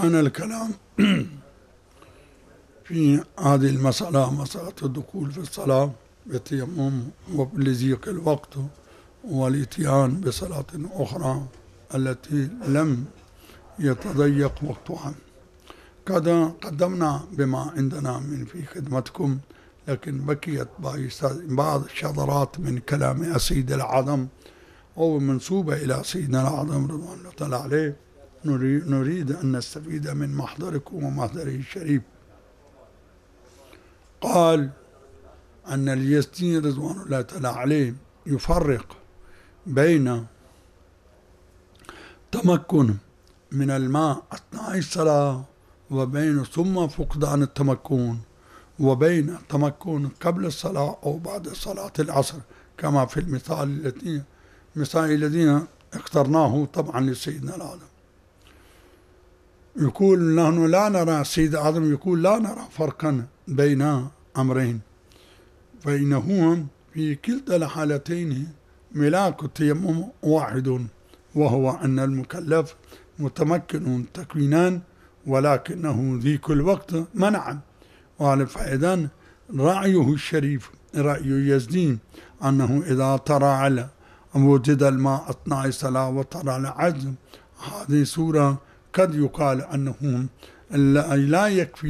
كان الكلام في هذه المسألة، مسألة الدخول في الصلاة بالتيمم ولضيق الوقت والاتيان بصلاة أخرى التي لم يتضيق وقتها. قدمنا بما عندنا من في خدمتكم، لكن بقيت بعض الشذرات من كلام السيد الأعظم أو منسوبة إلى سيدنا الأعظم رضوان الله تعالى عليه، نريد أن نستفيد من محضركم ومحضره الشريف. قال أن اليزدي رضوان الله تعالى عليه يفرق بين تمكن من الماء أثناء الصلاة وبين ثم فقدان التمكن، وبين تمكن قبل الصلاة أو بعد صلاة العصر، كما في المثال الذين اخترناه طبعا لسيدنا الأعظم. يقول نحن لا نرى، السيد الأعظم يقول لا نرى فرقا بين أمرين، فإنه في كلتا الحالتين ملاك التيمم واحد، وهو أن المكلف متمكن تكوينان ولكنه ذيك الوقت منعا. فإذا رأيه الشريف رأي يزدي أنه إذا ترى على وجد الماء أثناء الصلاة وترى العجز، هذه صورة قد يقال أنه لا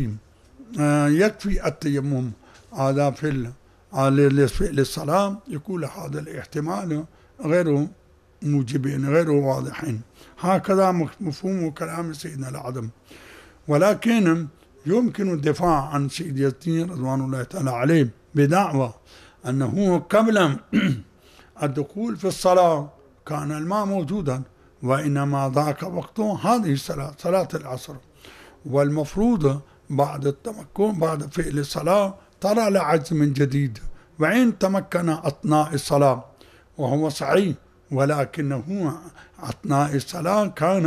يكفي التيمم هذا في للصلاة. يقول هذا الاحتمال غير موجبين غير واضحين، هكذا مفهوم كلام سيدنا الأعظم. ولكن يمكن الدفاع عن سيد يزدي رضوان الله تعالى عليه بدعوى أنه قبل الدخول في الصلاة كان الماء موجودا، وإنما ذاك وقته هذه الصلاة، صلاة العصر، والمفروض بعد التمكن بعد فعل الصلاة ترى العجز من جديد، وإن تمكن أثناء الصلاة وهو صحيح، ولكنه أثناء الصلاة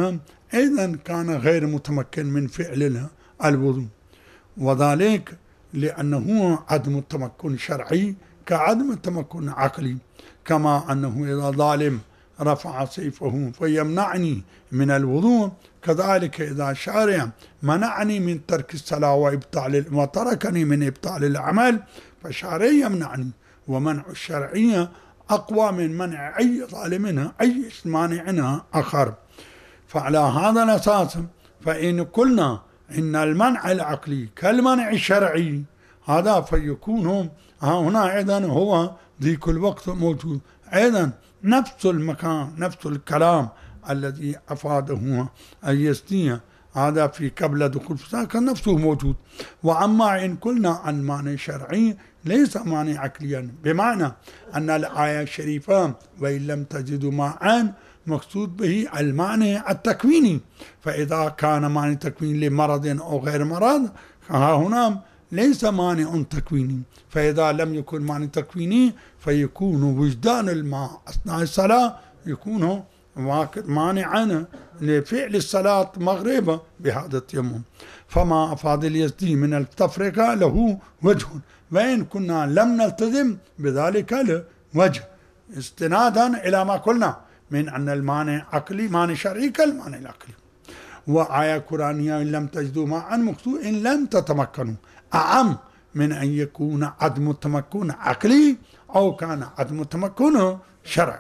كان غير متمكن من فعل الوضوء، وذلك لأنه عدم التمكن شرعي كعدم التمكن عقلي. كما أنه إذا ظالم رفع سيفه فيمنعني من الوضوء، كذلك إذا شارع منعني من ترك الصلاة وتركني من إبطال العمل فشارع يمنعني، ومنع الشرعية أقوى من منع أي ظالم أي مانع آخر. فعلى هذا الأساس فإن قلنا إن المنع العقلي كالمنع الشرعي هذا فيكون هنا أيضا هو ذيك الوقت موجود، أيضا نفس المكان نفس الكلام الذي أفاده اليزدي هذا في قبل دخول الصلاة كان نفسه موجود. وأما إن قلنا عن معنى شرعي ليس معنى عقليا، بمعنى أن الآية الشريفة وإن لم تجدوا ماء مقصود به المعنى التكويني، فإذا كان معنى تكوين لمرض أو غير مرض هنا ليس مانع تكويني، فإذا لم يكن معنى تكويني فيكون وجدان الماء أثناء الصلاة يكون مانعا لفعل الصلاة مغربة بهذا التيمم. فما أفاد اليزدي من التفرقة له وجه، وإن كنا لم نلتزم بذلك الوجه استنادا إلى ما قلنا من أن المانع عقلي مانع شرعي كالمانع العقلي. وآية قرآنية إن لم تجدوا ماء مقصود إن لم تتمكنوا أعم من أن يكون عدم التمكن عقلي أو كان عدم التمكن شرعي.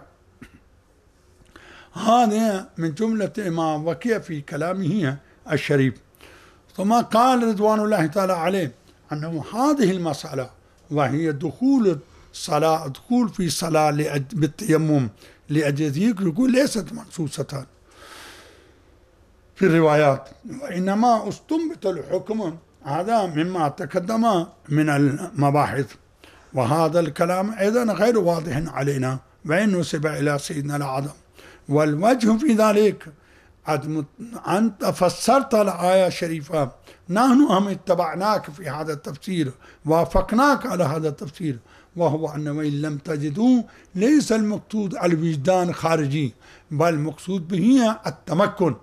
هذا من جملة ما وقع في كلامه الشريف. ثم قال رضوان الله تعالى عليه أنه هذه المسألة وهي دخول الصلاة دخول في صلاة بالتيمم لأجل يقول ليست منصوصة في الروايات، وإنما استنبط الحكم هذا مما تقدم من المباحث، وهذا الكلام أيضا غير واضح علينا وإن نسب إلى سيدنا الأعظم. والوجه في ذلك أنت فسرت الآية الشريفة، نحن هم اتبعناك في هذا التفسير وافقناك على هذا التفسير، وهو أن وإن لم تجدوا ليس المقصود الوجدان خارجي، بل المقصود به التمكن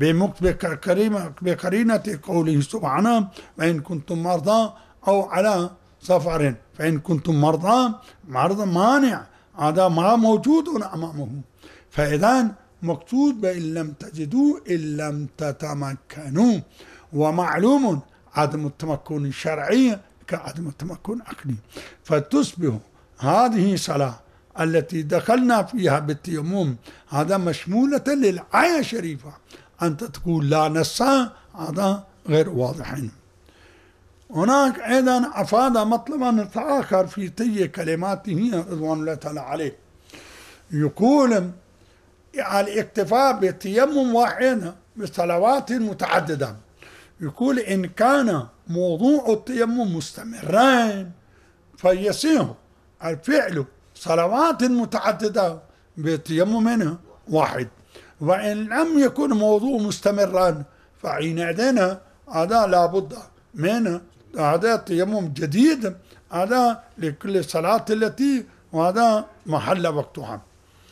بقرينة قوله سبحانه وإن كنتم مرضى أو على سفر، فإن كنتم مرضى مانع هذا ما موجود أمامه. فإذا مقصود بإن لم تجدوا إن لم تتمكنوا، ومعلوم عدم التمكن الشرعي كعدم التمكن عقلي، فتصبح هذه صلاة التي دخلنا فيها بالتيمم هذا مشمولة للآية الشريفة. أنت تقول لا نص، هذا غير واضح. هناك أيضا أفاد مطلبا آخر في طي كلماته رضوان الله تعالى عليه، يقول الاكتفاء بالتيمم واحد بصلوات متعددة. يقول إن كان موضوع التيمم مستمرا فيصيح الفعل صلوات متعددة بتيمم واحد، وإن لم يكن موضوع مستمرا فحينئذ هذا لابد من هذا تيمم جديد هذا لكل صلاة التي وهذا محل وقتها.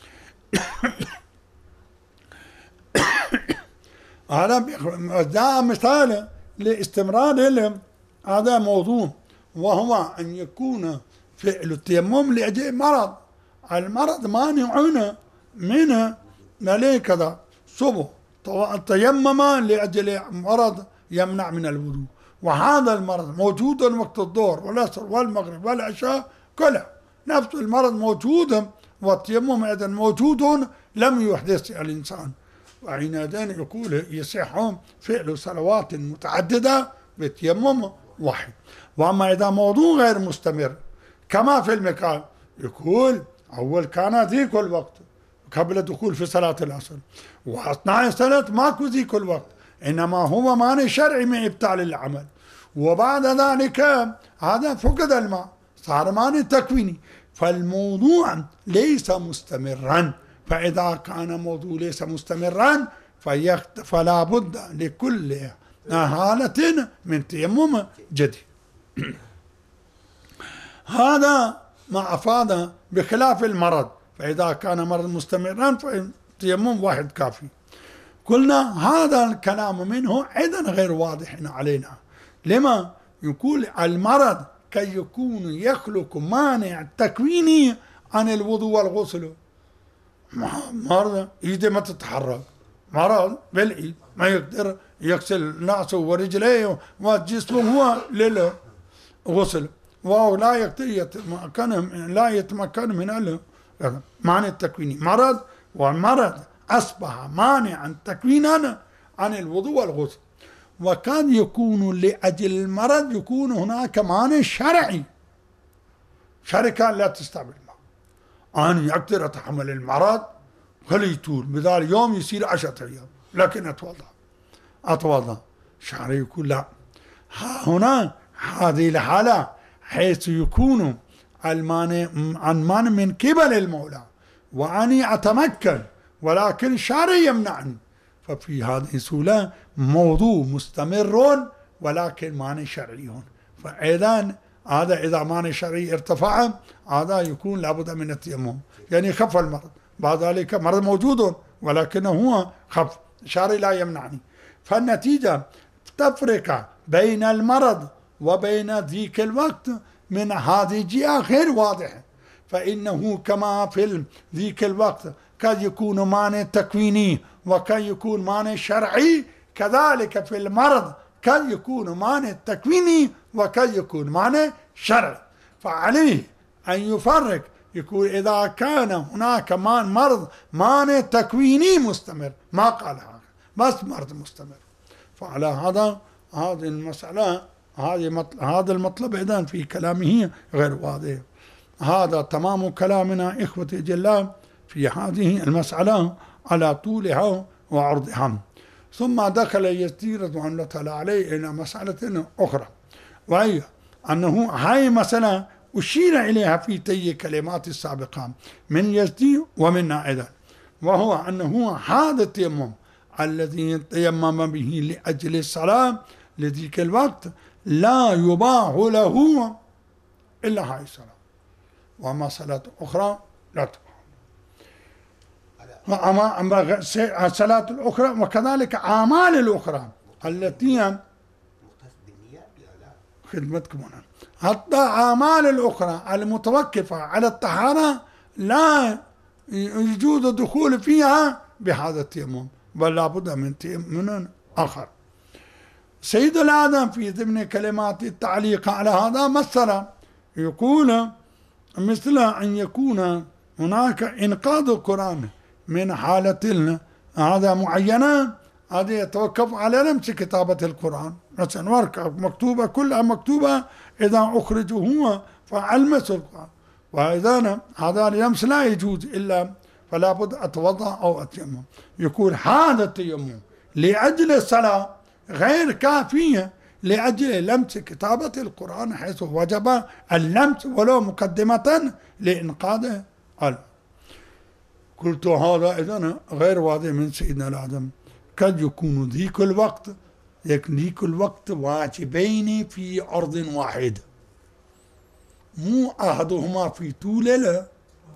هذا جاء مثال لاستمرار هذا موضوع، وهو أن يكون فعل التيمم لأجل مرض، المرض مانعون من كذا صبح تيمم لأجل مرض يمنع من الوضوء، وهذا المرض موجود وقت الظهر والعصر والمغرب والعشاء كلها، نفس المرض موجود والتيمم أيضا موجود لم يحدث الإنسان، وحينئذ يقول يصح فعل صلوات متعددة بتيمم واحد. وأما إذا موضوع غير مستمر كما في المقال يقول أول كان ذيك الوقت قبل دخول في صلاة العصر، وأثناء الصلاة ماكو ذيك الوقت، إنما هو مانع شرعي من إبطال العمل، وبعد ذلك هذا فقد الماء صار مانع تكويني، فالموضوع ليس مستمرا. فإذا كان موضوع ليس مستمرا فلا بد لكل حالة من تيمم جديد. هذا ما أفاد بخلاف المرض، فإذا كان مرض مستمرا فالتيمم واحد كافي. قلنا هذا الكلام منه أيضا غير واضح علينا. لما؟ يقول المرض كي يكون يخلق مانع تكويني عن الوضوء والغسل. مرض إيده ما تتحرك، مرض بالإيد ما يقدر يغسل رأسه ورجليه وجسمه هو للغسل، وهو لا يتمكن من مانع التكويني مرض، والمرض أصبح مانعا تكوينا عن الوضوء والغسل. وكان يكون لأجل المرض يكون هناك مانع شرعي، شركة لا تستعمل الماء، أنا أقدر أتحمل المرض خلي يطول بذلك اليوم يصير 10 أيام لكن أتوضأ شرعي يقول لا. هنا هذه الحالة حيث يكون المانع من قبل المولى وأني أتمكن ولكن شرعي يمنعني، ففي هذه السورة موضوع مستمر ولكن مانع شرعي. فإذا هذا إذا مانع شرعي ارتفع هذا يكون لابد من التيمم، يعني خف المرض، بعد ذلك مرض موجود ولكنه هو خف شرعي لا يمنعني. فالنتيجة تفرق بين المرض وبين ذيك الوقت من هذه الجهة غير واضحة، فإنه كما في ذيك الوقت قد يكون مانع تكويني وقد يكون مانع شرعي، كذلك في المرض قد يكون مانع تكويني وقد يكون مانع شرعي. فعليه أن يفرق، يقول إذا كان هناك مرض مانع تكويني مستمر، ما قال هذا بس مرض مستمر، فعلى هذا هذه المسألة هذا المطلب إذن في كلامه غير واضح. هذا تمام كلامنا إخوتي الجلال في هذه المسألة على طولها وعرضها. ثم دخل يزدي رضوان الله تعالى عليه إلى مسألة أخرى، وهي أنه هاي مسألة أشير إليها في طي كلمات السابقة من يزدي ومنا أيضا، وهو أنه هذا التيمم الذي تيمم به لأجل الصلاة لذيك الوقت لا يباح له إلا هاي الصلاة، وأما صلاة أخرى لا تباح. أما الصلاة الأخرى وكذلك أعمال الأخرى التي خدمتكم هنا، حتى أعمال الأخرى المتوقفة على الطهارة لا يجوز الدخول فيها بهذا التيمم، بل لابد من تيمم آخر. سيد الآدم في ضمن كلمات التعليق على هذا مثلا يقول مثل أن يكون هناك إنقاذ القرآن من حالة هذا معينة، هذا يتوقف على لمس كتابة القرآن. مثلا ورقة مكتوبة كلها مكتوبة، إذا أخرج هو فألمس القرآن، وإذا هذا اللمس لا يجوز إلا فلا بد أتوضأ أو أتيمم. يقول هذا التيمم لأجل الصلاة غير كافية لأجل لمس كتابة القرآن، حيث وجب اللمس ولو مقدمة لإنقاذ العلم. قلت هذا إذن غير واضح من سيدنا الآدم. قد يكون ذيك الوقت واجبين في أرض واحدة، مو أحدهما في طول الآخر،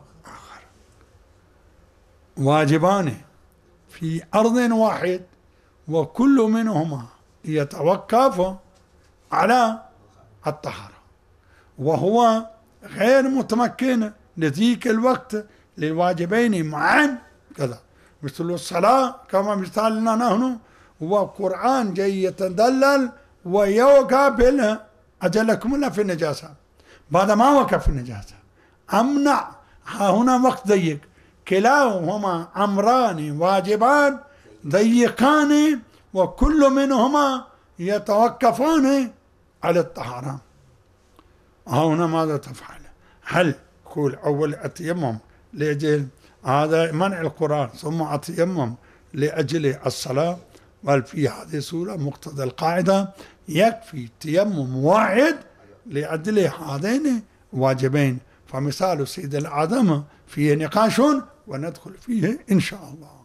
واجبان في أرض واحد، وكل منهما يتوقف على الطهارة، وهو غير متمكن لذيك الوقت للواجبين معا كذا، مثل الصلاة كما مثالنا نحن، وقرآن جاي يتدلل ويوقع أجلكم الله في النجاسة بعد ما وقع في النجاسة، أمنع هنا وقت ضيق، كلاهما أمران واجبان ضيقان، وكل منهما يتوقفان على الطهارة. هنا ماذا تفعل؟ هل قول أول التيمم لأجل هذا منع القرآن، ثم التيمم لأجل الصلاة؟ بل في هذه السورة مقتضى القاعدة يكفي تيمم واحد لأجل هذين واجبين. فمثال سيد الآدم فيه نقاش وندخل فيه إن شاء الله.